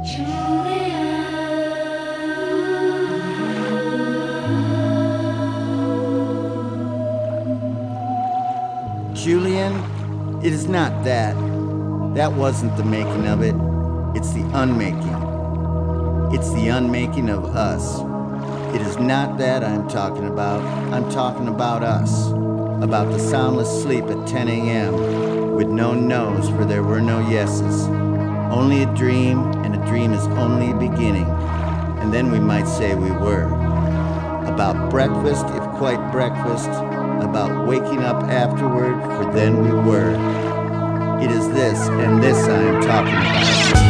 Julian, it is not that. That wasn't the making of it. It's the unmaking. It's the unmaking of us. It is not that I'm talking about. I'm talking about us. About the soundless sleep at 10 a.m. with no no's, for there were no yeses. Only a dream, and a dream is only a beginning. And then we might say we were. About breakfast, if quite breakfast. About waking up afterward, for then we were. It is this, and this I am talking about.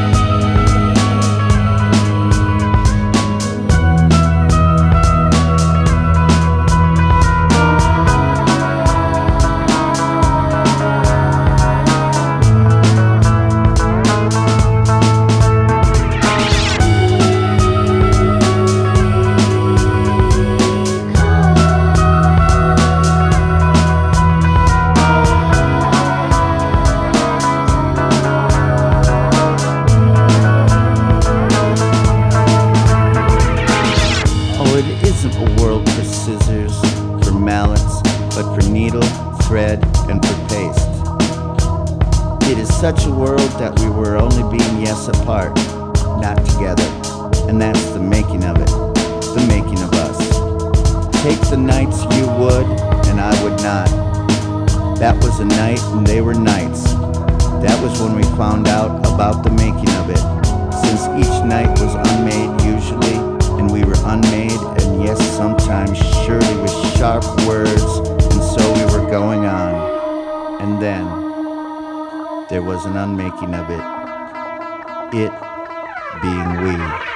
Thread and for paste. It is such a world that we were only being yes apart, not together, and that's the making of it, the making of us. Take the nights you would and I would not. That was a night and they were nights. That was when we found out about the making of it, since each night was unmade usually, and we were unmade, and yes, sometimes surely with sharp words. So we were going on, and then there was an unmaking of it, it being we.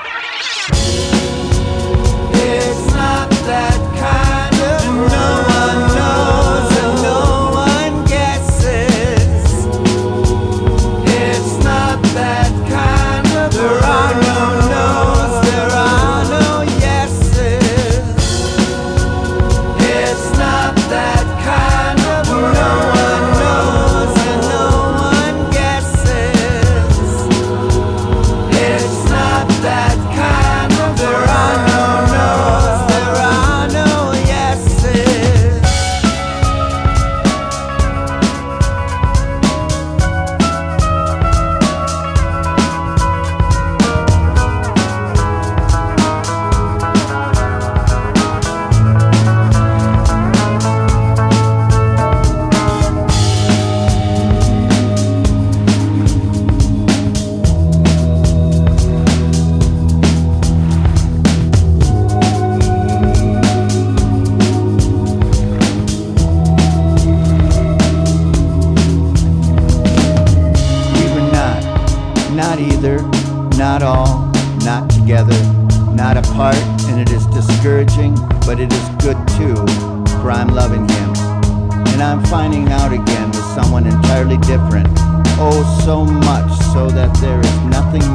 It's not that kind of no one knows and no one guesses. It's not that kind of there are no no's, there are no yeses. It's not that not all, not together, not apart, and it is discouraging, but it is good too, for I'm loving him. And I'm finding out again with someone entirely different, oh so much so that there is nothing